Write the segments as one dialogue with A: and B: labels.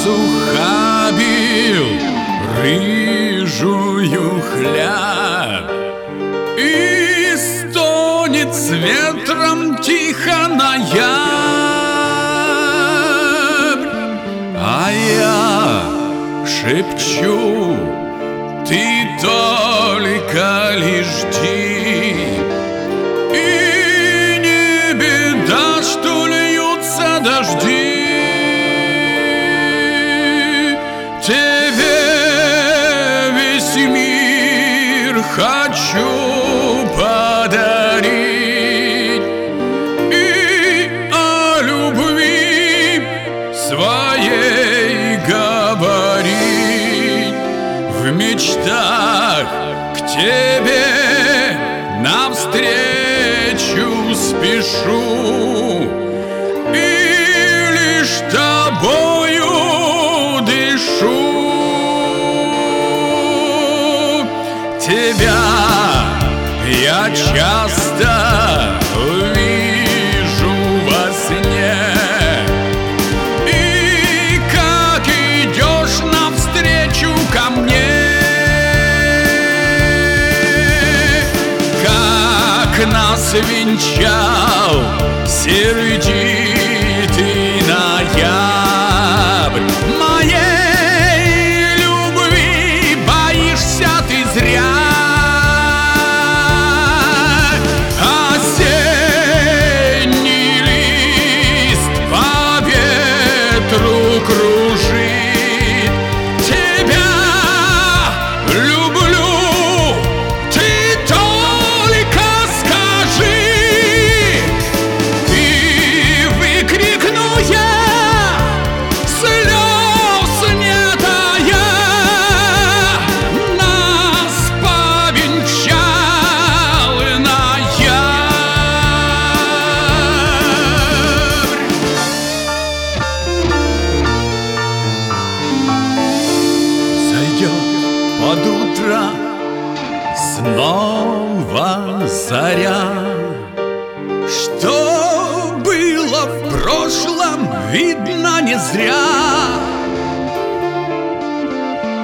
A: усухабил рыжую хляб, и стонет с ветром тихо ноябрь, а я шепчу: ты только лишь жди. И не беда, что льются дожди, тебе весь мир хочу подарить и о любви своей говорить. В мечтах к тебе навстречу спешу, и лишь тобою дышу. Тебя я часто вижу во сне, и как идешь навстречу ко мне, как нас венчал сердитый ноябрь. Моей любви боишься ты зря. Осенний лист по ветру кружит. Тебя люблю, ты только скажи, и выкрикну я слез не тая. Нас повенчал ноябрь. Зайдет под утро снова заря. Что было в прошлом, видно не зря.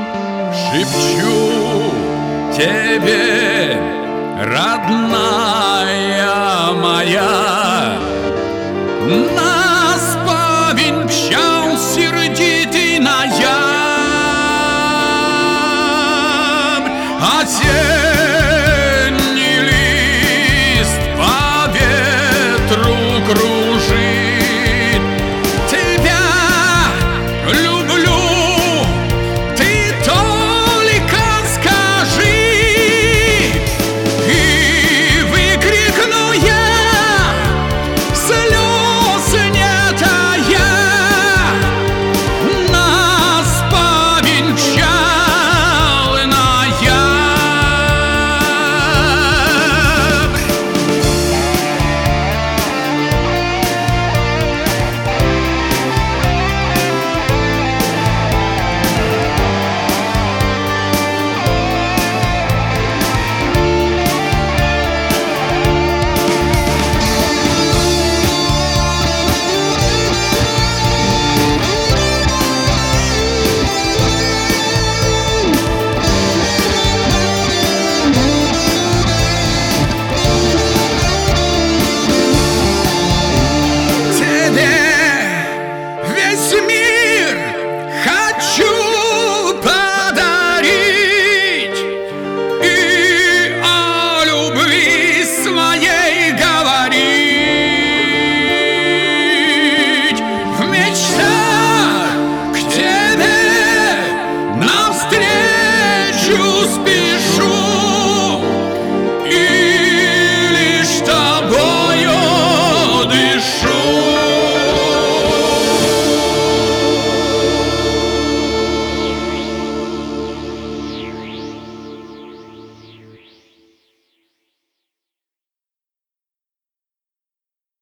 A: Шепчу тебе, родная,